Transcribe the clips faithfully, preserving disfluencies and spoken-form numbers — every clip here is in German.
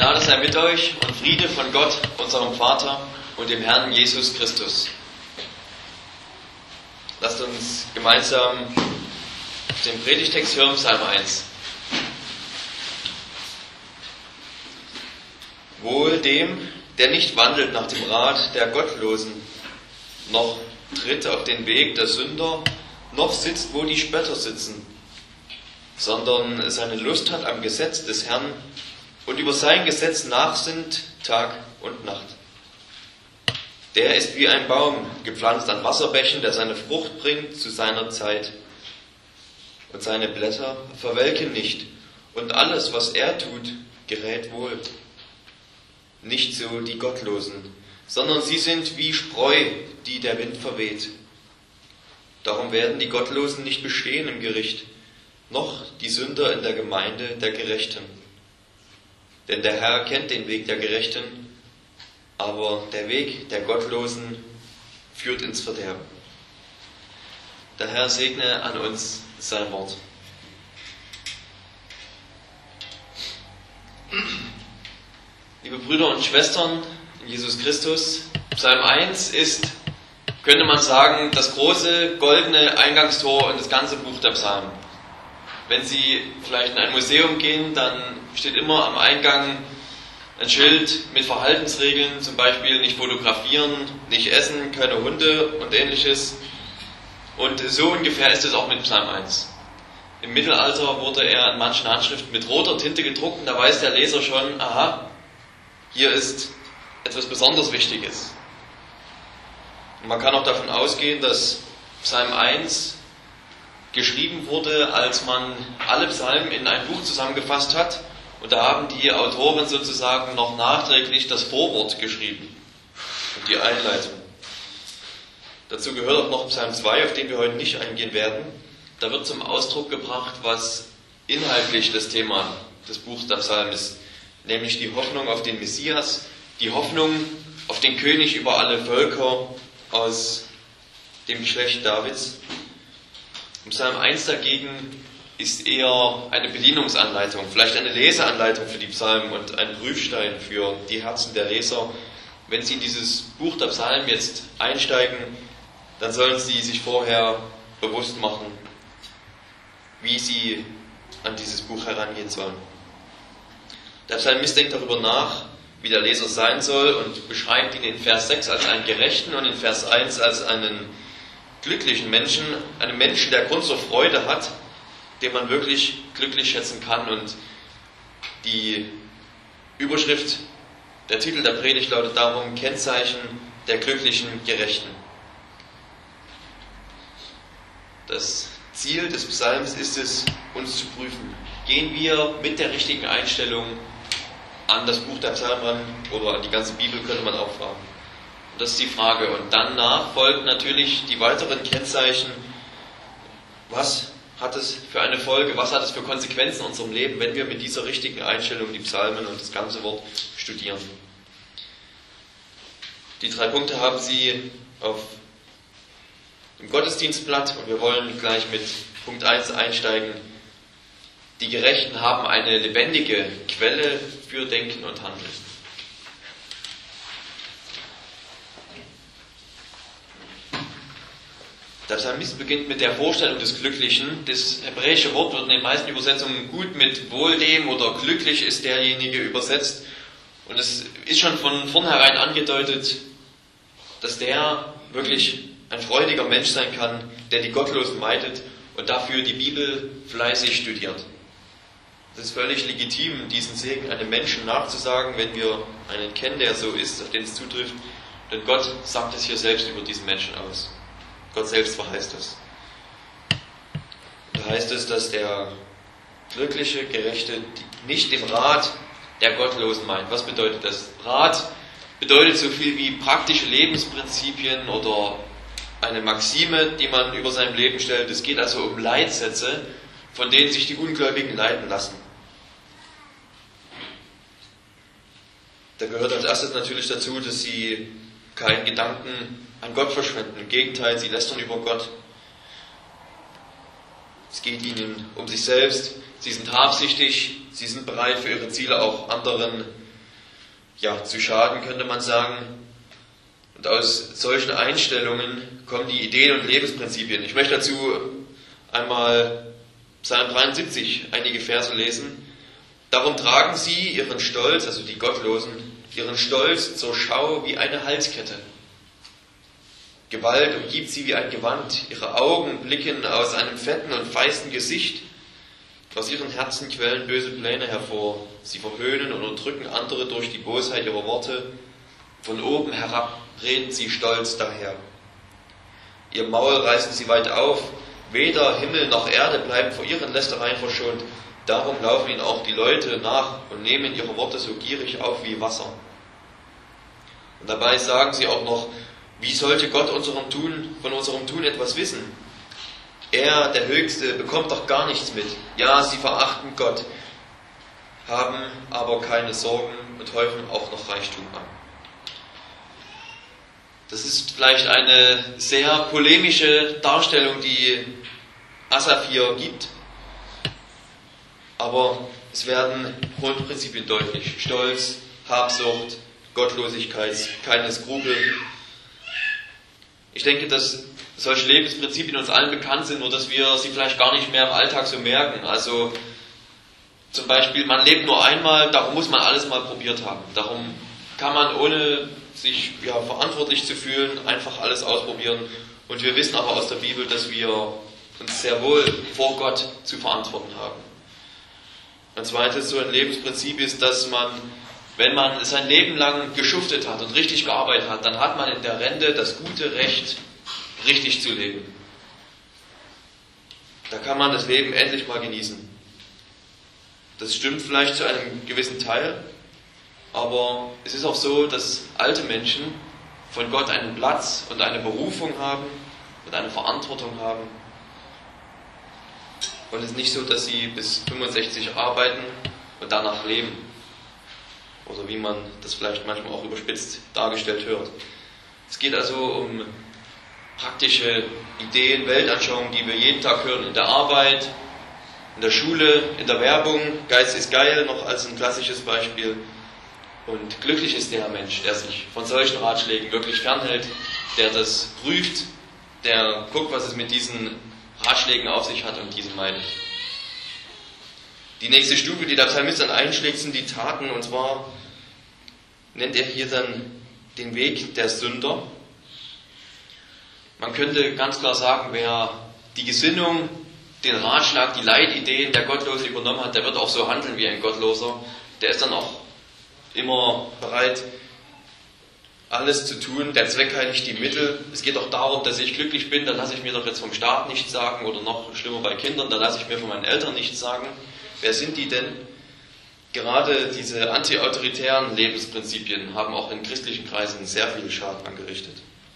Gnade sei mit euch und Friede von Gott, unserem Vater und dem Herrn Jesus Christus. Lasst uns gemeinsam den Predigtext hören, Psalm eins. Wohl dem, der nicht wandelt nach dem Rat der Gottlosen, noch tritt auf den Weg der Sünder, noch sitzt, wo die Spötter sitzen, sondern seine Lust hat am Gesetz des Herrn und über sein Gesetz nachsinnt Tag und Nacht. Der ist wie ein Baum, gepflanzt an Wasserbächen, der seine Frucht bringt zu seiner Zeit. Und seine Blätter verwelken nicht, und alles, was er tut, gerät wohl. Nicht so die Gottlosen, sondern sie sind wie Spreu, die der Wind verweht. Darum werden die Gottlosen nicht bestehen im Gericht, noch die Sünder in der Gemeinde der Gerechten. Denn der Herr kennt den Weg der Gerechten, aber der Weg der Gottlosen führt ins Verderben. Der Herr segne an uns sein Wort. Liebe Brüder und Schwestern in Jesus Christus, Psalm eins ist, könnte man sagen, das große goldene Eingangstor in das ganze Buch der Psalmen. Wenn Sie vielleicht in ein Museum gehen, dann steht immer am Eingang ein Schild mit Verhaltensregeln, zum Beispiel nicht fotografieren, nicht essen, keine Hunde und ähnliches. Und so ungefähr ist es auch mit Psalm eins. Im Mittelalter wurde er in manchen Handschriften mit roter Tinte gedruckt und da weiß der Leser schon, aha, hier ist etwas besonders Wichtiges. Und man kann auch davon ausgehen, dass Psalm eins geschrieben wurde, als man alle Psalmen in ein Buch zusammengefasst hat. Und da haben die Autoren sozusagen noch nachträglich das Vorwort geschrieben und die Einleitung. Dazu gehört auch noch Psalm zwei, auf den wir heute nicht eingehen werden. Da wird zum Ausdruck gebracht, was inhaltlich das Thema des Buchs der Psalmen ist, nämlich die Hoffnung auf den Messias, die Hoffnung auf den König über alle Völker aus dem Geschlecht Davids. Psalm eins dagegen ist eher eine Bedienungsanleitung, vielleicht eine Leseanleitung für die Psalmen und ein Prüfstein für die Herzen der Leser. Wenn Sie in dieses Buch der Psalmen jetzt einsteigen, dann sollen Sie sich vorher bewusst machen, wie Sie an dieses Buch herangehen sollen. Der Psalmist denkt darüber nach, wie der Leser sein soll und beschreibt ihn in Vers sechs als einen Gerechten und in Vers eins als einen glücklichen Menschen, einen Menschen, der Grund zur Freude hat, den man wirklich glücklich schätzen kann. Und die Überschrift, der Titel der Predigt lautet darum: Kennzeichen der glücklichen Gerechten. Das Ziel des Psalms ist es, uns zu prüfen. Gehen wir mit der richtigen Einstellung an das Buch der Psalmen ran, oder an die ganze Bibel, könnte man auch fragen. Das ist die Frage. Und danach folgen natürlich die weiteren Kennzeichen. Was hat es für eine Folge, was hat es für Konsequenzen in unserem Leben, wenn wir mit dieser richtigen Einstellung die Psalmen und das ganze Wort studieren? Die drei Punkte haben Sie auf dem Gottesdienstblatt und wir wollen gleich mit Punkt eins einsteigen. Die Gerechten haben eine lebendige Quelle für Denken und Handeln. Der Psalmist beginnt mit der Vorstellung des Glücklichen. Das hebräische Wort wird in den meisten Übersetzungen gut mit wohl dem oder glücklich ist derjenige übersetzt. Und es ist schon von vornherein angedeutet, dass der wirklich ein freudiger Mensch sein kann, der die Gottlosen meidet und dafür die Bibel fleißig studiert. Es ist völlig legitim, diesen Segen einem Menschen nachzusagen, wenn wir einen kennen, der so ist, auf den es zutrifft. Denn Gott sagt es hier selbst über diesen Menschen aus. Gott selbst verheißt es. Da heißt es, dass der glückliche, Gerechte nicht den Rat der Gottlosen meint. Was bedeutet das? Rat bedeutet so viel wie praktische Lebensprinzipien oder eine Maxime, die man über sein Leben stellt. Es geht also um Leitsätze, von denen sich die Ungläubigen leiten lassen. Da gehört als erstes natürlich dazu, dass sie keinen Gedanken an Gott verschwenden. Im Gegenteil, sie lästern über Gott. Es geht ihnen um sich selbst. Sie sind habsüchtig. Sie sind bereit, für ihre Ziele auch anderen ja, zu schaden, könnte man sagen. Und aus solchen Einstellungen kommen die Ideen und Lebensprinzipien. Ich möchte dazu einmal Psalm dreiundsiebzig einige Verse lesen. Darum tragen sie ihren Stolz, also die Gottlosen, ihren Stolz zur Schau wie eine Halskette. Gewalt umgibt sie wie ein Gewand. Ihre Augen blicken aus einem fetten und feisten Gesicht. Aus ihren Herzen quellen böse Pläne hervor. Sie verhöhnen und unterdrücken andere durch die Bosheit ihrer Worte. Von oben herab reden sie stolz daher. Ihr Maul reißen sie weit auf. Weder Himmel noch Erde bleiben vor ihren Lästereien verschont. Darum laufen ihnen auch die Leute nach und nehmen ihre Worte so gierig auf wie Wasser. Und dabei sagen sie auch noch, wie sollte Gott unserem Tun, von unserem Tun etwas wissen? Er, der Höchste, bekommt doch gar nichts mit. Ja, sie verachten Gott, haben aber keine Sorgen und häufen auch noch Reichtum an. Das ist vielleicht eine sehr polemische Darstellung, die Asaf hier gibt. Aber es werden Grundprinzipien deutlich. Stolz, Habsucht, Gottlosigkeit, keine Skrupel. Ich denke, dass solche Lebensprinzipien uns allen bekannt sind, nur dass wir sie vielleicht gar nicht mehr im Alltag so merken. Also zum Beispiel, man lebt nur einmal, darum muss man alles mal probiert haben. Darum kann man, ohne sich ja, verantwortlich zu fühlen, einfach alles ausprobieren. Und wir wissen aber aus der Bibel, dass wir uns sehr wohl vor Gott zu verantworten haben. Ein zweites so ein Lebensprinzip ist, dass man, wenn man sein Leben lang geschuftet hat und richtig gearbeitet hat, dann hat man in der Rente das gute Recht, richtig zu leben. Da kann man das Leben endlich mal genießen. Das stimmt vielleicht zu einem gewissen Teil, aber es ist auch so, dass alte Menschen von Gott einen Platz und eine Berufung haben und eine Verantwortung haben. Und es ist nicht so, dass sie bis fünfundsechzig arbeiten und danach leben. Oder wie man das vielleicht manchmal auch überspitzt dargestellt hört. Es geht also um praktische Ideen, Weltanschauungen, die wir jeden Tag hören in der Arbeit, in der Schule, in der Werbung. Geist ist geil, noch als ein klassisches Beispiel. Und glücklich ist der Mensch, der sich von solchen Ratschlägen wirklich fernhält, der das prüft, der guckt, was es mit diesen Ratschlägen auf sich hat und diese meidet. Die nächste Stufe, die der Psalmist dann einschlägt, sind die Taten, und zwar nennt er hier dann den Weg der Sünder. Man könnte ganz klar sagen, wer die Gesinnung, den Ratschlag, die Leitideen der Gottlose übernommen hat, der wird auch so handeln wie ein Gottloser. Der ist dann auch immer bereit, alles zu tun, der Zweck heiligt die Mittel. Es geht auch darum, dass ich glücklich bin, da lasse ich mir doch jetzt vom Staat nichts sagen, oder noch schlimmer bei Kindern, da lasse ich mir von meinen Eltern nichts sagen. Wer sind die denn? Gerade diese anti-autoritären Lebensprinzipien haben auch in christlichen Kreisen sehr viel Schaden angerichtet.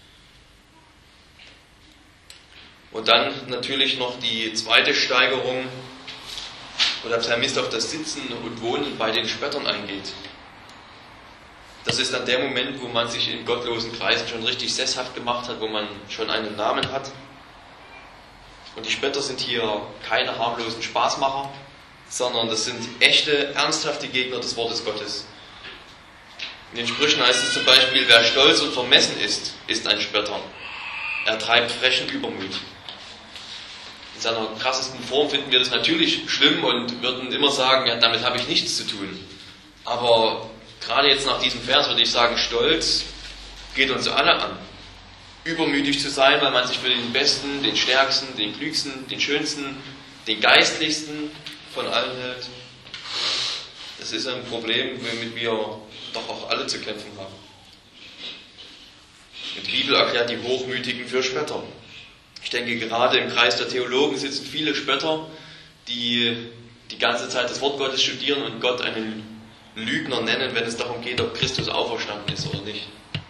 Und dann natürlich noch die zweite Steigerung, wo der Psalmist auf das Sitzen und Wohnen bei den Spöttern eingeht. Das ist dann der Moment, wo man sich in gottlosen Kreisen schon richtig sesshaft gemacht hat, wo man schon einen Namen hat. Und die Spötter sind hier keine harmlosen Spaßmacher, sondern das sind echte, ernsthafte Gegner des Wortes Gottes. In den Sprüchen heißt es zum Beispiel, wer stolz und vermessen ist, ist ein Spötter. Er treibt frechen Übermut. In seiner krassesten Form finden wir das natürlich schlimm und würden immer sagen, ja, damit habe ich nichts zu tun. Aber gerade jetzt nach diesem Vers würde ich sagen, Stolz geht uns alle an. Übermütig zu sein, weil man sich für den Besten, den Stärksten, den Klügsten, den Schönsten, den Geistlichsten von allen hält. Das ist ein Problem, womit wir doch auch alle zu kämpfen haben. Und die Bibel erklärt die Hochmütigen für Spötter. Ich denke, gerade im Kreis der Theologen sitzen viele Spötter, die die ganze Zeit das Wort Gottes studieren und Gott einen Lügner nennen, wenn es darum geht, ob Christus auferstanden ist oder nicht.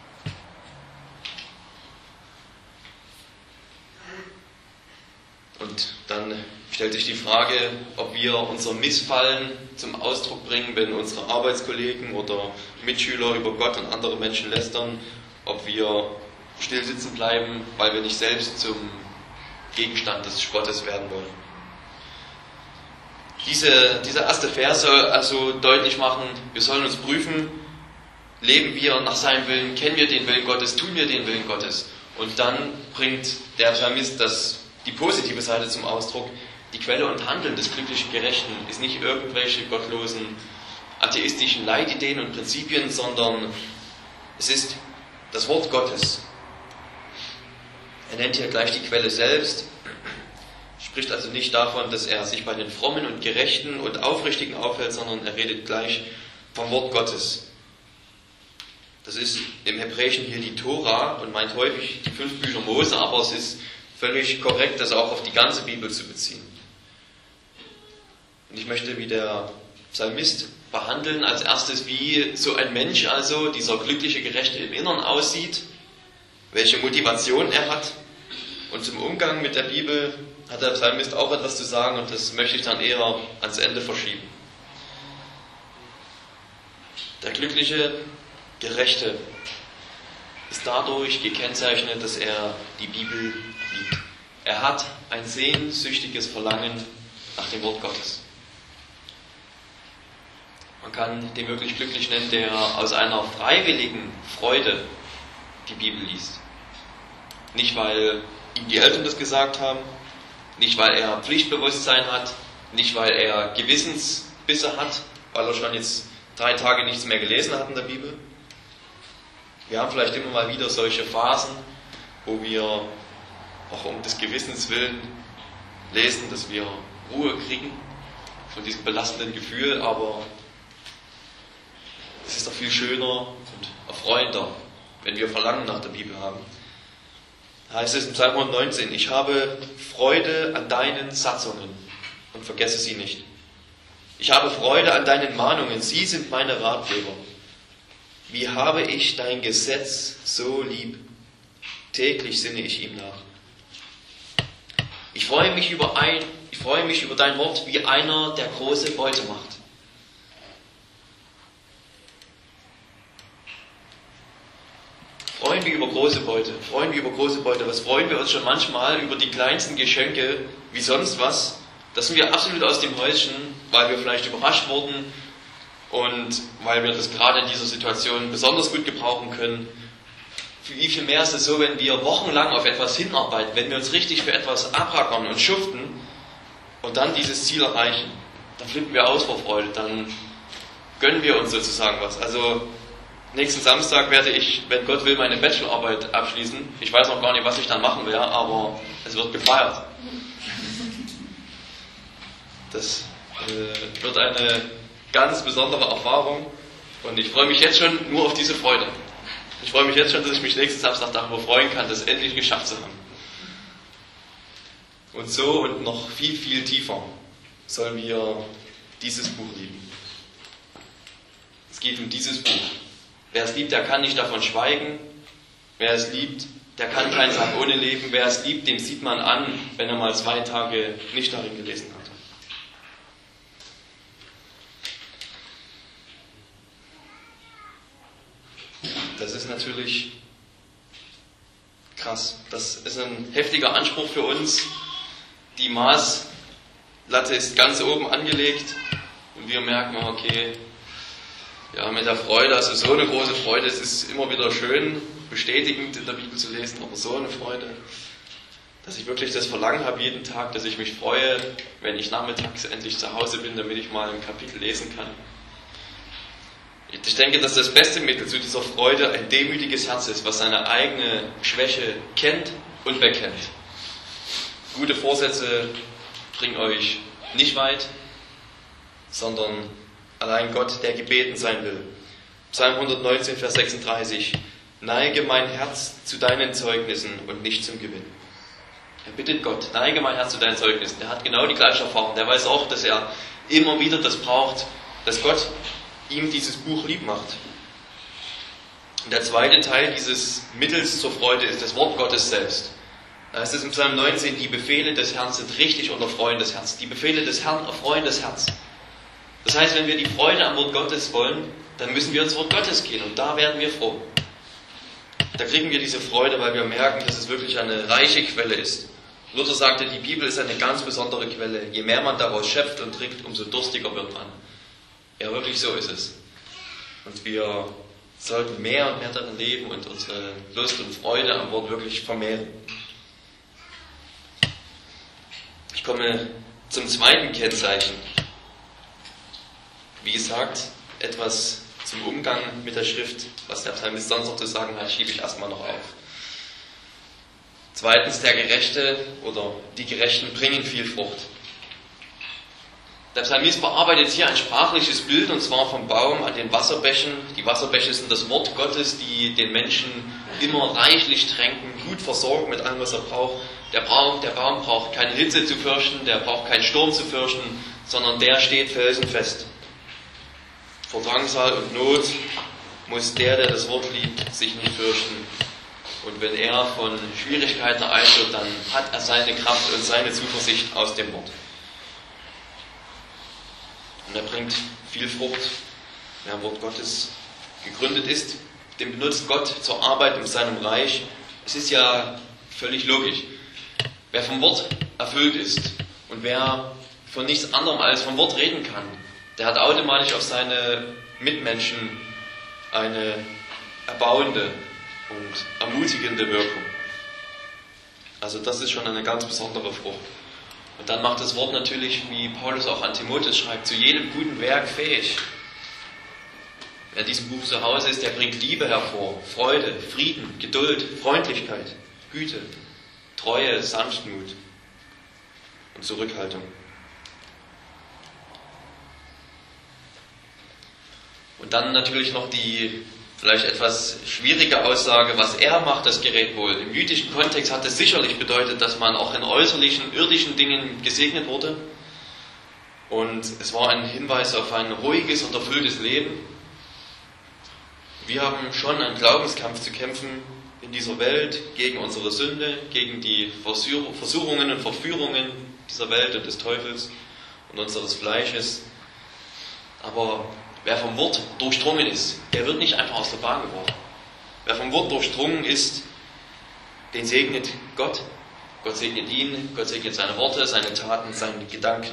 Und dann stellt sich die Frage, ob wir unser Missfallen zum Ausdruck bringen, wenn unsere Arbeitskollegen oder Mitschüler über Gott und andere Menschen lästern, ob wir still sitzen bleiben, weil wir nicht selbst zum Gegenstand des Spottes werden wollen. Diese, dieser erste Vers soll also deutlich machen, wir sollen uns prüfen, leben wir nach seinem Willen, kennen wir den Willen Gottes, tun wir den Willen Gottes. Und dann bringt der Psalmist das, die positive Seite zum Ausdruck. Die Quelle und Handeln des glücklichen Gerechten ist nicht irgendwelche gottlosen, atheistischen Leitideen und Prinzipien, sondern es ist das Wort Gottes. Er nennt hier gleich die Quelle selbst, spricht also nicht davon, dass er sich bei den Frommen und Gerechten und Aufrichtigen aufhält, sondern er redet gleich vom Wort Gottes. Das ist im Hebräischen hier die Tora und meint häufig die fünf Bücher Mose, aber es ist völlig korrekt, das auch auf die ganze Bibel zu beziehen. Und ich möchte wie der Psalmist behandeln als erstes, wie so ein Mensch, also dieser glückliche Gerechte im Innern aussieht, welche Motivation er hat. Und zum Umgang mit der Bibel hat der Psalmist auch etwas zu sagen und das möchte ich dann eher ans Ende verschieben. Der glückliche Gerechte ist dadurch gekennzeichnet, dass er die Bibel liebt. Er hat ein sehnsüchtiges Verlangen nach dem Wort Gottes. Man kann den wirklich glücklich nennen, der aus einer freiwilligen Freude die Bibel liest. Nicht, weil ihm die Eltern das gesagt haben, nicht, weil er Pflichtbewusstsein hat, nicht, weil er Gewissensbisse hat, weil er schon jetzt drei Tage nichts mehr gelesen hat in der Bibel. Wir haben vielleicht immer mal wieder solche Phasen, wo wir auch um des Gewissens willen lesen, dass wir Ruhe kriegen von diesem belastenden Gefühl, aber es ist doch viel schöner und erfreuender, wenn wir Verlangen nach der Bibel haben. Da heißt es in Psalm hundertneunzehn, ich habe Freude an deinen Satzungen und vergesse sie nicht. Ich habe Freude an deinen Mahnungen, sie sind meine Ratgeber. Wie habe ich dein Gesetz so lieb? Täglich sinne ich ihm nach. Ich freue mich über ein, ich freue mich über dein Wort wie einer, der große Beute macht. Freuen wir über große Beute, freuen wir über große Beute. Was freuen wir uns schon manchmal über die kleinsten Geschenke, wie sonst was? Da sind wir absolut aus dem Häuschen, weil wir vielleicht überrascht wurden und weil wir das gerade in dieser Situation besonders gut gebrauchen können. Wie viel mehr ist es so, wenn wir wochenlang auf etwas hinarbeiten, wenn wir uns richtig für etwas abrackern und schuften und dann dieses Ziel erreichen, dann flippen wir aus vor Freude, dann gönnen wir uns sozusagen was. Also nächsten Samstag werde ich, wenn Gott will, meine Bachelorarbeit abschließen. Ich weiß noch gar nicht, was ich dann machen werde, aber es wird gefeiert. Das äh, wird eine ganz besondere Erfahrung und ich freue mich jetzt schon nur auf diese Freude. Ich freue mich jetzt schon, dass ich mich nächsten Samstag darüber freuen kann, das endlich geschafft zu haben. Und so und noch viel, viel tiefer sollen wir dieses Buch lieben. Es geht um dieses Buch. Wer es liebt, der kann nicht davon schweigen. Wer es liebt, der kann keinen Tag ohne leben. Wer es liebt, dem sieht man an, wenn er mal zwei Tage nicht darin gelesen hat. Das ist natürlich krass. Das ist ein heftiger Anspruch für uns. Die Maßlatte ist ganz oben angelegt und wir merken, okay, ja, mit der Freude, also so eine große Freude, es ist immer wieder schön, bestätigend in der Bibel zu lesen, aber so eine Freude, dass ich wirklich das Verlangen habe jeden Tag, dass ich mich freue, wenn ich nachmittags endlich zu Hause bin, damit ich mal ein Kapitel lesen kann. Ich denke, dass das beste Mittel zu dieser Freude ein demütiges Herz ist, was seine eigene Schwäche kennt und bekennt. Gute Vorsätze bringen euch nicht weit, sondern allein Gott, der gebeten sein will. Psalm hundertneunzehn, Vers sechsunddreißig. Neige mein Herz zu deinen Zeugnissen und nicht zum Gewinn. Er bittet Gott, neige mein Herz zu deinen Zeugnissen. Er hat genau die gleiche Erfahrung. Der weiß auch, dass er immer wieder das braucht, dass Gott ihm dieses Buch lieb macht. Und der zweite Teil dieses Mittels zur Freude ist das Wort Gottes selbst. Da heißt es im Psalm neunzehn, die Befehle des Herrn sind richtig und erfreuen das Herz. Die Befehle des Herrn erfreuen das Herz. Das heißt, wenn wir die Freude am Wort Gottes wollen, dann müssen wir ins Wort Gottes gehen und da werden wir froh. Da kriegen wir diese Freude, weil wir merken, dass es wirklich eine reiche Quelle ist. Luther sagte, die Bibel ist eine ganz besondere Quelle. Je mehr man daraus schöpft und trinkt, umso durstiger wird man. Ja, wirklich so ist es. Und wir sollten mehr und mehr darin leben und unsere Lust und Freude am Wort wirklich vermehren. Ich komme zum zweiten Kennzeichen. Wie gesagt, etwas zum Umgang mit der Schrift, was der Psalmist sonst noch zu sagen hat, schiebe ich erstmal noch auf. Zweitens, der Gerechte oder die Gerechten bringen viel Frucht. Der Psalmist bearbeitet hier ein sprachliches Bild, und zwar vom Baum an den Wasserbächen. Die Wasserbäche sind das Wort Gottes, die den Menschen immer reichlich tränken, gut versorgen mit allem, was er braucht. Der Baum, der Baum braucht keine Hitze zu fürchten, der braucht keinen Sturm zu fürchten, sondern der steht felsenfest. Vor Drangsal und Not muss der, der das Wort liebt, sich nicht fürchten. Und wenn er von Schwierigkeiten ereilt wird, dann hat er seine Kraft und seine Zuversicht aus dem Wort. Und er bringt viel Frucht. Wer am Wort Gottes gegründet ist, den benutzt Gott zur Arbeit in seinem Reich. Es ist ja völlig logisch. Wer vom Wort erfüllt ist und wer von nichts anderem als vom Wort reden kann, der hat automatisch auf seine Mitmenschen eine erbauende und ermutigende Wirkung. Also das ist schon eine ganz besondere Frucht. Und dann macht das Wort natürlich, wie Paulus auch an Timotheus schreibt, zu jedem guten Werk fähig. Wer in diesem Buch zu Hause ist, der bringt Liebe hervor, Freude, Frieden, Geduld, Freundlichkeit, Güte, Treue, Sanftmut und Zurückhaltung. Und dann natürlich noch die vielleicht etwas schwierige Aussage, was er macht, das gerät wohl. Im jüdischen Kontext hat es sicherlich bedeutet, dass man auch in äußerlichen, irdischen Dingen gesegnet wurde. Und es war ein Hinweis auf ein ruhiges und erfülltes Leben. Wir haben schon einen Glaubenskampf zu kämpfen in dieser Welt gegen unsere Sünde, gegen die Versuchungen und Verführungen dieser Welt und des Teufels und unseres Fleisches. Aber wer vom Wort durchdrungen ist, der wird nicht einfach aus der Bahn geworfen. Wer vom Wort durchdrungen ist, den segnet Gott. Gott segnet ihn, Gott segnet seine Worte, seine Taten, seine Gedanken.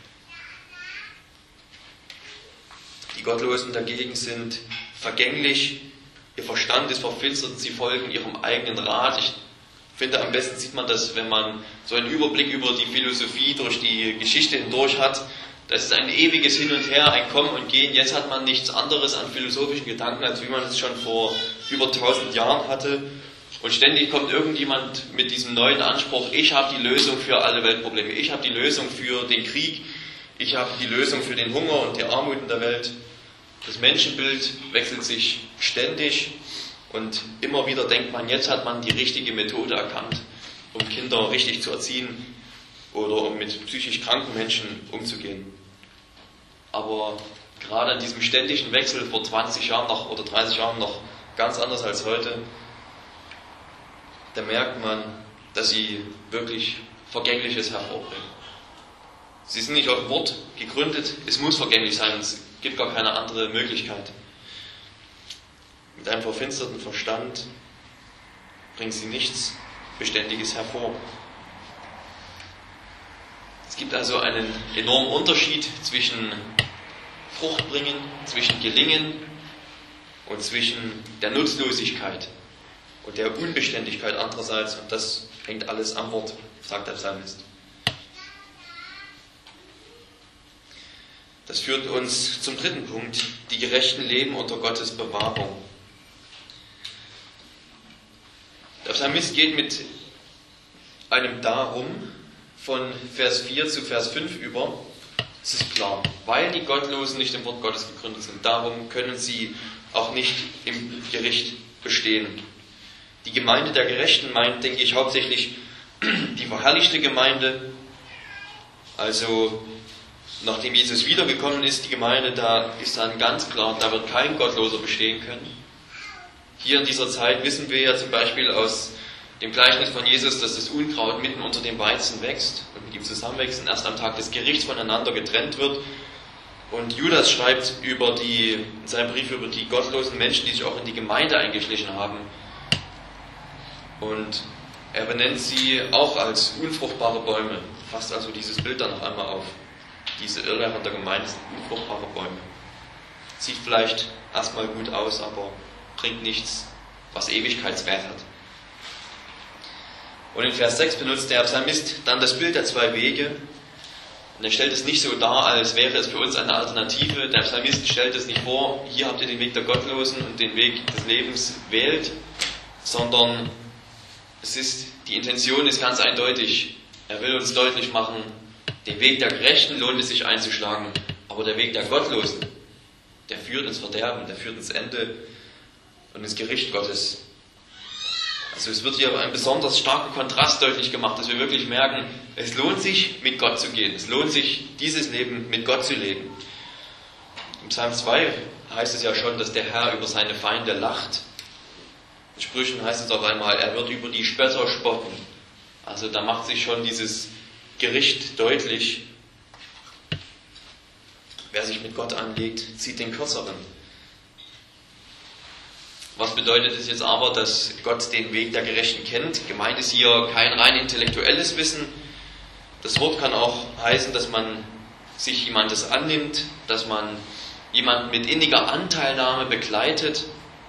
Die Gottlosen dagegen sind vergänglich, ihr Verstand ist verfinstert und sie folgen ihrem eigenen Rat. Ich finde, am besten sieht man das, wenn man so einen Überblick über die Philosophie durch die Geschichte hindurch hat. Das ist ein ewiges Hin und Her, ein Kommen und Gehen. Jetzt hat man nichts anderes an philosophischen Gedanken, als wie man es schon vor über tausend Jahren hatte. Und ständig kommt irgendjemand mit diesem neuen Anspruch, ich habe die Lösung für alle Weltprobleme, ich habe die Lösung für den Krieg, ich habe die Lösung für den Hunger und die Armut in der Welt. Das Menschenbild wechselt sich ständig und immer wieder denkt man, jetzt hat man die richtige Methode erkannt, um Kinder richtig zu erziehen oder um mit psychisch kranken Menschen umzugehen. Aber gerade an diesem ständigen Wechsel vor zwanzig Jahren noch oder dreißig Jahren noch ganz anders als heute, da merkt man, dass sie wirklich Vergängliches hervorbringen. Sie sind nicht auf Wort gegründet, es muss vergänglich sein, es gibt gar keine andere Möglichkeit. Mit einem verfinsterten Verstand bringen sie nichts Beständiges hervor. Es gibt also einen enormen Unterschied zwischen Fruchtbringen, zwischen Gelingen und zwischen der Nutzlosigkeit und der Unbeständigkeit andererseits. Und das hängt alles am Wort, sagt der Psalmist. Das führt uns zum dritten Punkt. Die Gerechten leben unter Gottes Bewahrung. Der Psalmist geht mit einem Darum von Vers vier zu Vers fünf über. Es ist klar, weil die Gottlosen nicht im Wort Gottes gegründet sind, darum können sie auch nicht im Gericht bestehen. Die Gemeinde der Gerechten meint, denke ich, hauptsächlich die verherrlichte Gemeinde. Also, nachdem Jesus wiedergekommen ist, die Gemeinde, da ist dann ganz klar, da wird kein Gottloser bestehen können. Hier in dieser Zeit wissen wir ja zum Beispiel aus dem Gleichnis von Jesus, dass das Unkraut mitten unter dem Weizen wächst und mit ihm zusammenwächst und erst am Tag des Gerichts voneinander getrennt wird. Und Judas schreibt über die, in seinem Brief über die gottlosen Menschen, die sich auch in die Gemeinde eingeschlichen haben. Und er benennt sie auch als unfruchtbare Bäume. Fasst also dieses Bild dann noch einmal auf. Diese Irrlehrer der Gemeinde sind unfruchtbare Bäume. Sieht vielleicht erstmal gut aus, aber bringt nichts, was Ewigkeitswert hat. Und in Vers sechs benutzt der Psalmist dann das Bild der zwei Wege. Und er stellt es nicht so dar, als wäre es für uns eine Alternative. Der Psalmist stellt es nicht vor, hier habt ihr den Weg der Gottlosen und den Weg des Lebens wählt, sondern es ist, die Intention ist ganz eindeutig. Er will uns deutlich machen, den Weg der Gerechten lohnt es sich einzuschlagen, aber der Weg der Gottlosen, der führt ins Verderben, der führt ins Ende und ins Gericht Gottes. Also es wird hier ein besonders starker Kontrast deutlich gemacht, dass wir wirklich merken, es lohnt sich, mit Gott zu gehen. Es lohnt sich, dieses Leben mit Gott zu leben. Im Psalm zwei heißt es ja schon, dass der Herr über seine Feinde lacht. In Sprüchen heißt es auf einmal, er wird über die Spötter spotten. Also da macht sich schon dieses Gericht deutlich. Wer sich mit Gott anlegt, zieht den Kürzeren. Was bedeutet es jetzt aber, dass Gott den Weg der Gerechten kennt? Gemeint ist hier kein rein intellektuelles Wissen. Das Wort kann auch heißen, dass man sich jemandes annimmt, dass man jemanden mit inniger Anteilnahme begleitet.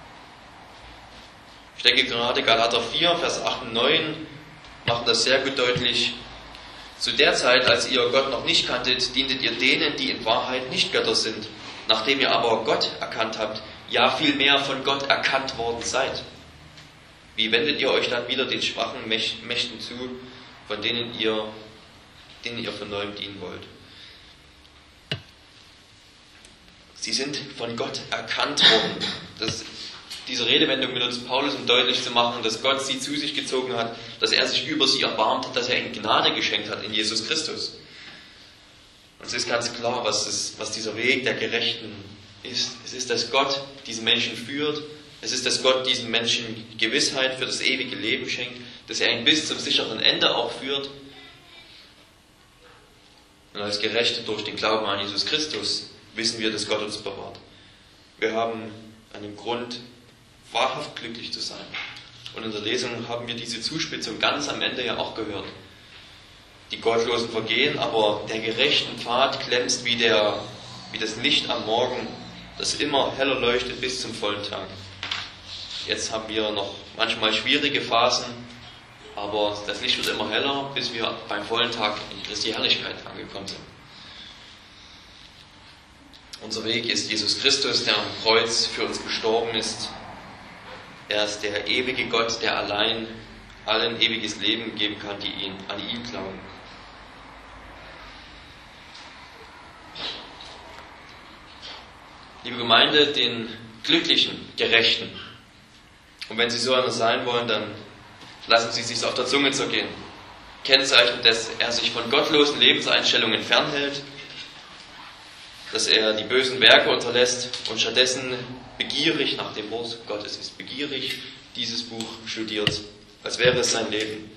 Ich denke gerade Galater vier, Vers acht und neun machen das sehr gut deutlich. Zu der Zeit, als ihr Gott noch nicht kanntet, dientet ihr denen, die in Wahrheit nicht Götter sind. Nachdem ihr aber Gott erkannt habt, ja vielmehr von Gott erkannt worden seid. Wie wendet ihr euch dann wieder den schwachen Mächten zu, von denen ihr, denen ihr von neuem dienen wollt? Sie sind von Gott erkannt worden. Das, diese Redewendung benutzt Paulus, um deutlich zu machen, dass Gott sie zu sich gezogen hat, dass er sich über sie erbarmt hat, dass er ihnen Gnade geschenkt hat in Jesus Christus. Und es ist ganz klar, was, es, was dieser Weg der Gerechten ist. Es ist, dass Gott diesen Menschen führt. Es ist, dass Gott diesen Menschen Gewissheit für das ewige Leben schenkt, dass er ihn bis zum sicheren Ende auch führt. Und als Gerechte durch den Glauben an Jesus Christus wissen wir, dass Gott uns bewahrt. Wir haben einen Grund, wahrhaft glücklich zu sein. Und in der Lesung haben wir diese Zuspitzung ganz am Ende ja auch gehört. Die Gottlosen vergehen, aber der gerechten Pfad glänzt wie, der, wie das Licht am Morgen, das immer heller leuchtet bis zum vollen Tag. Jetzt haben wir noch manchmal schwierige Phasen, aber das Licht wird immer heller, bis wir beim vollen Tag in Christi Herrlichkeit angekommen sind. Unser Weg ist Jesus Christus, der am Kreuz für uns gestorben ist. Er ist der ewige Gott, der allein allen ewiges Leben geben kann, die ihn, an ihn glauben. Liebe Gemeinde, den glücklichen, gerechten. Und wenn Sie so einer sein wollen, dann lassen Sie es sich auf der Zunge zergehen. Kennzeichen, dass er sich von gottlosen Lebenseinstellungen fernhält, dass er die bösen Werke unterlässt und stattdessen begierig nach dem Wort Gottes ist, begierig dieses Buch studiert, als wäre es sein Leben.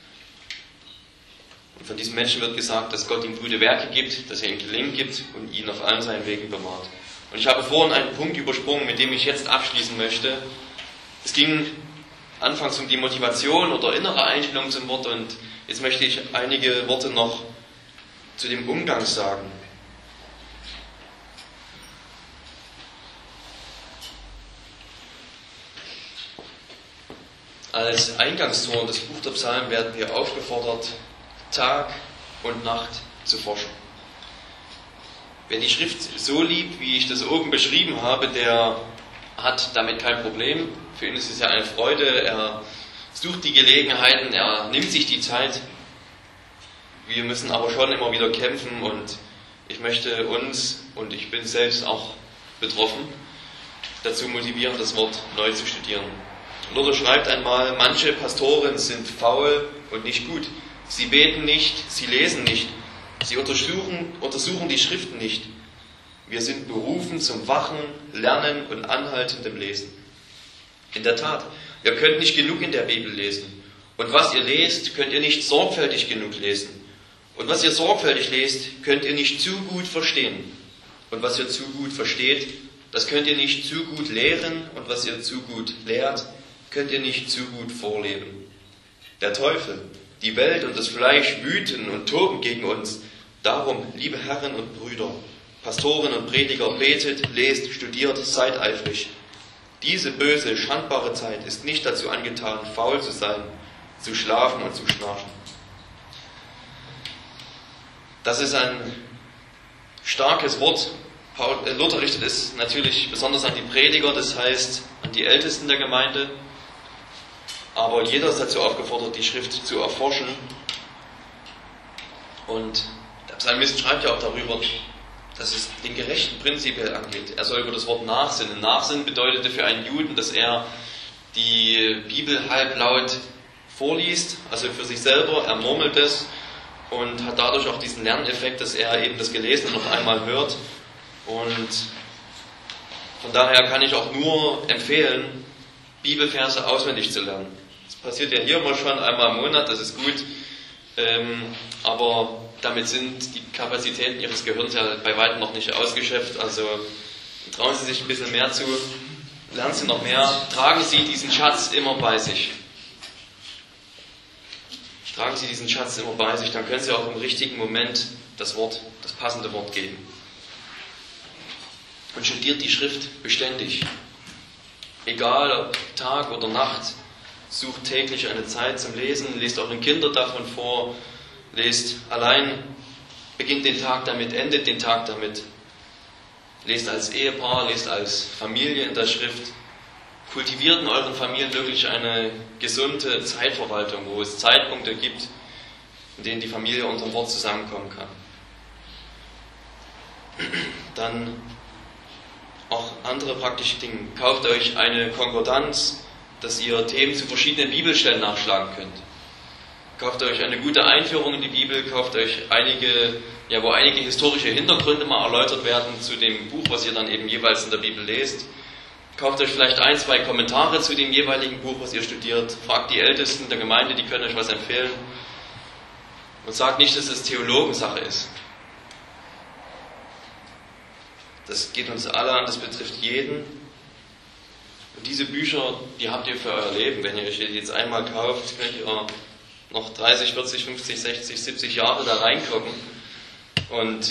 Und von diesem Menschen wird gesagt, dass Gott ihm gute Werke gibt, dass er ihm Gelingen gibt und ihn auf allen seinen Wegen bewahrt. Und ich habe vorhin einen Punkt übersprungen, mit dem ich jetzt abschließen möchte. Es ging anfangs um die Motivation oder innere Einstellung zum Wort und jetzt möchte ich einige Worte noch zu dem Umgang sagen. Als Eingangstor in das Buch der Psalmen werden wir aufgefordert, Tag und Nacht zu forschen. Wer die Schrift so liebt, wie ich das oben beschrieben habe, der hat damit kein Problem. Für ihn ist es ja eine Freude, er sucht die Gelegenheiten, er nimmt sich die Zeit. Wir müssen aber schon immer wieder kämpfen und ich möchte uns, und ich bin selbst auch betroffen, dazu motivieren, das Wort neu zu studieren. Luther schreibt einmal, manche Pastoren sind faul und nicht gut. Sie beten nicht, sie lesen nicht, sie untersuchen, untersuchen die Schriften nicht. Wir sind berufen zum Wachen, Lernen und anhaltendem Lesen. In der Tat, ihr könnt nicht genug in der Bibel lesen. Und was ihr lest, könnt ihr nicht sorgfältig genug lesen. Und was ihr sorgfältig lest, könnt ihr nicht zu gut verstehen. Und was ihr zu gut versteht, das könnt ihr nicht zu gut lehren. Und was ihr zu gut lehrt, könnt ihr nicht zu gut vorleben. Der Teufel, die Welt und das Fleisch wüten und toben gegen uns. Darum, liebe Herren und Brüder, Pastoren und Prediger, betet, lest, studiert, seid eifrig. Diese böse, schandbare Zeit ist nicht dazu angetan, faul zu sein, zu schlafen und zu schnarchen. Das ist ein starkes Wort. Paul, äh, Luther richtet es natürlich besonders an die Prediger, das heißt an die Ältesten der Gemeinde. Aber jeder ist dazu aufgefordert, die Schrift zu erforschen. Und der Psalmist schreibt ja auch darüber, dass es den Gerechten prinzipiell angeht. Er soll über das Wort nachsinnen. Nachsinnen bedeutete für einen Juden, dass er die Bibel halblaut vorliest, also für sich selber, er murmelt es und hat dadurch auch diesen Lerneffekt, dass er eben das Gelesene noch einmal hört. Und von daher kann ich auch nur empfehlen, Bibelverse auswendig zu lernen. Das passiert ja hier mal schon einmal im Monat, das ist gut, ähm, aber damit sind die Kapazitäten Ihres Gehirns ja bei weitem noch nicht ausgeschöpft, also trauen Sie sich ein bisschen mehr zu, lernen Sie noch mehr, tragen Sie diesen Schatz immer bei sich. Tragen Sie diesen Schatz immer bei sich, dann können Sie auch im richtigen Moment das Wort, das passende Wort geben. Und studiert die Schrift beständig. Egal ob Tag oder Nacht, sucht täglich eine Zeit zum Lesen, lest euren Kindern davon vor, lest allein, beginnt den Tag damit, endet den Tag damit. Lest als Ehepaar, lest als Familie in der Schrift. Kultiviert in euren Familien wirklich eine gesunde Zeitverwaltung, wo es Zeitpunkte gibt, in denen die Familie unter dem Wort zusammenkommen kann. Dann auch andere praktische Dinge. Kauft euch eine Konkordanz, dass ihr Themen zu verschiedenen Bibelstellen nachschlagen könnt. Kauft euch eine gute Einführung in die Bibel, kauft euch einige, ja, wo einige historische Hintergründe mal erläutert werden zu dem Buch, was ihr dann eben jeweils in der Bibel lest. Kauft euch vielleicht ein, zwei Kommentare zu dem jeweiligen Buch, was ihr studiert. Fragt die Ältesten der Gemeinde, die können euch was empfehlen. Und sagt nicht, dass es Theologensache ist. Das geht uns alle an, das betrifft jeden. Und diese Bücher, die habt ihr für euer Leben. Wenn ihr euch jetzt einmal kauft, könnt ihr noch dreißig, vierzig, fünfzig, sechzig, siebzig Jahre da reingucken und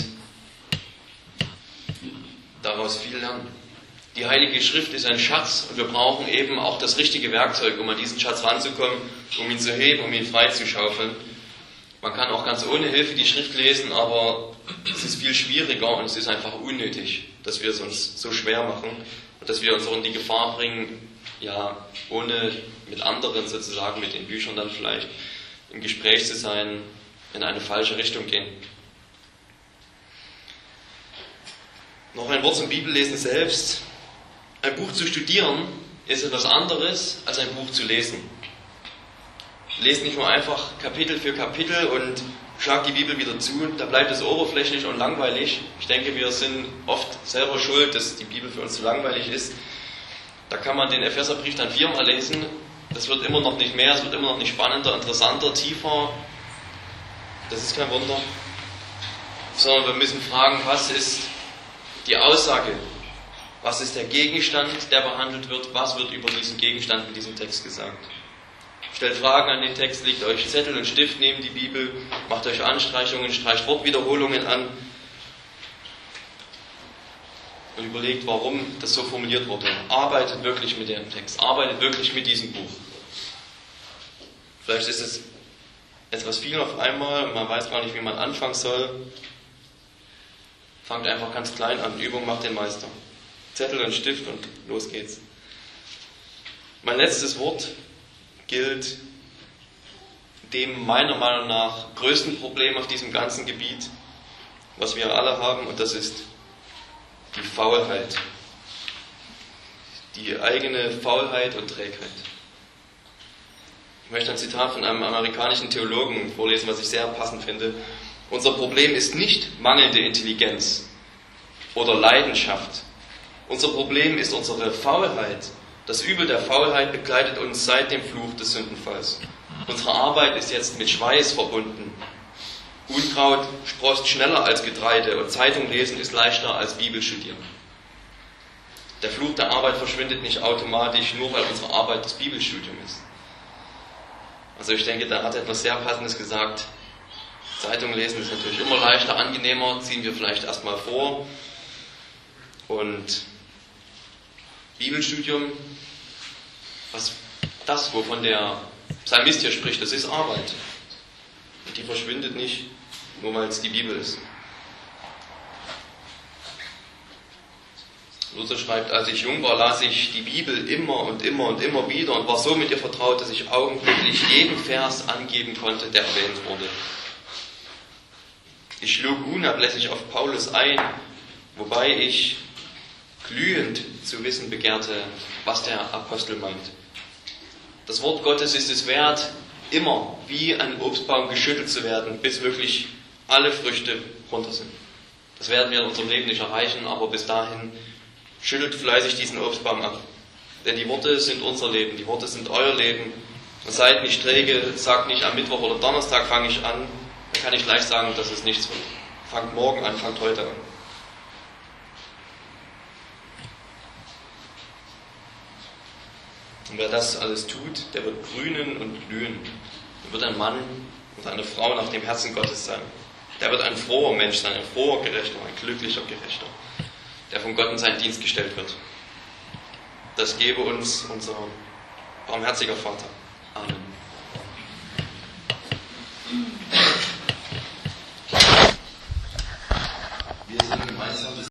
daraus viel lernen. Die Heilige Schrift ist ein Schatz und wir brauchen eben auch das richtige Werkzeug, um an diesen Schatz ranzukommen, um ihn zu heben, um ihn freizuschaufeln. Man kann auch ganz ohne Hilfe die Schrift lesen, aber es ist viel schwieriger und es ist einfach unnötig, dass wir es uns so schwer machen und dass wir uns auch in die Gefahr bringen, ja, ohne mit anderen sozusagen, mit den Büchern dann vielleicht im Gespräch zu sein, in eine falsche Richtung gehen. Noch ein Wort zum Bibellesen selbst. Ein Buch zu studieren ist etwas anderes, als ein Buch zu lesen. Lest nicht nur einfach Kapitel für Kapitel und schlagt die Bibel wieder zu, da bleibt es oberflächlich und langweilig. Ich denke, wir sind oft selber schuld, dass die Bibel für uns zu langweilig ist. Da kann man den Epheserbrief dann viermal lesen, das wird immer noch nicht mehr, es wird immer noch nicht spannender, interessanter, tiefer. Das ist kein Wunder. Sondern wir müssen fragen, was ist die Aussage? Was ist der Gegenstand, der behandelt wird? Was wird über diesen Gegenstand in diesem Text gesagt? Stellt Fragen an den Text, legt euch Zettel und Stift neben die Bibel, macht euch Anstreichungen, streicht Wortwiederholungen an und überlegt, warum das so formuliert wurde. Arbeitet wirklich mit dem Text, arbeitet wirklich mit diesem Buch. Vielleicht ist es etwas viel auf einmal und man weiß gar nicht, wie man anfangen soll. Fangt einfach ganz klein an, Übung macht den Meister. Zettel und Stift und los geht's. Mein letztes Wort gilt dem meiner Meinung nach größten Problem auf diesem ganzen Gebiet, was wir alle haben, und das ist die Faulheit. Die eigene Faulheit und Trägheit. Ich möchte ein Zitat von einem amerikanischen Theologen vorlesen, was ich sehr passend finde. Unser Problem ist nicht mangelnde Intelligenz oder Leidenschaft. Unser Problem ist unsere Faulheit. Das Übel der Faulheit begleitet uns seit dem Fluch des Sündenfalls. Unsere Arbeit ist jetzt mit Schweiß verbunden. Unkraut sproßt schneller als Getreide und Zeitung lesen ist leichter als Bibel studieren. Der Fluch der Arbeit verschwindet nicht automatisch, nur weil unsere Arbeit das Bibelstudium ist. Also ich denke, da hat er etwas sehr Passendes gesagt. Zeitung lesen ist natürlich immer leichter, angenehmer, ziehen wir vielleicht erstmal vor. Und Bibelstudium, was das, wovon der Psalmist hier spricht, das ist Arbeit. Und die verschwindet nicht, nur weil es die Bibel ist. Luther schreibt, als ich jung war, las ich die Bibel immer und immer und immer wieder und war so mit ihr vertraut, dass ich augenblicklich jeden Vers angeben konnte, der erwähnt wurde. Ich schlug unablässig auf Paulus ein, wobei ich glühend zu wissen begehrte, was der Apostel meint. Das Wort Gottes ist es wert, immer wie ein Obstbaum geschüttelt zu werden, bis wirklich alle Früchte runter sind. Das werden wir in unserem Leben nicht erreichen, aber bis dahin schüttelt fleißig diesen Obstbaum ab. Denn die Worte sind unser Leben, die Worte sind euer Leben. Seid nicht träge, sagt nicht am Mittwoch oder Donnerstag fange ich an. Dann kann ich gleich sagen, dass es nichts wird. Fangt morgen an, fangt heute an. Und wer das alles tut, der wird grünen und blühen. Er wird ein Mann und eine Frau nach dem Herzen Gottes sein. Der wird ein froher Mensch sein, ein froher Gerechter, ein glücklicher Gerechter, der von Gott in seinen Dienst gestellt wird. Das gebe uns unser barmherziger Vater. Amen. Wir sind gemeinsam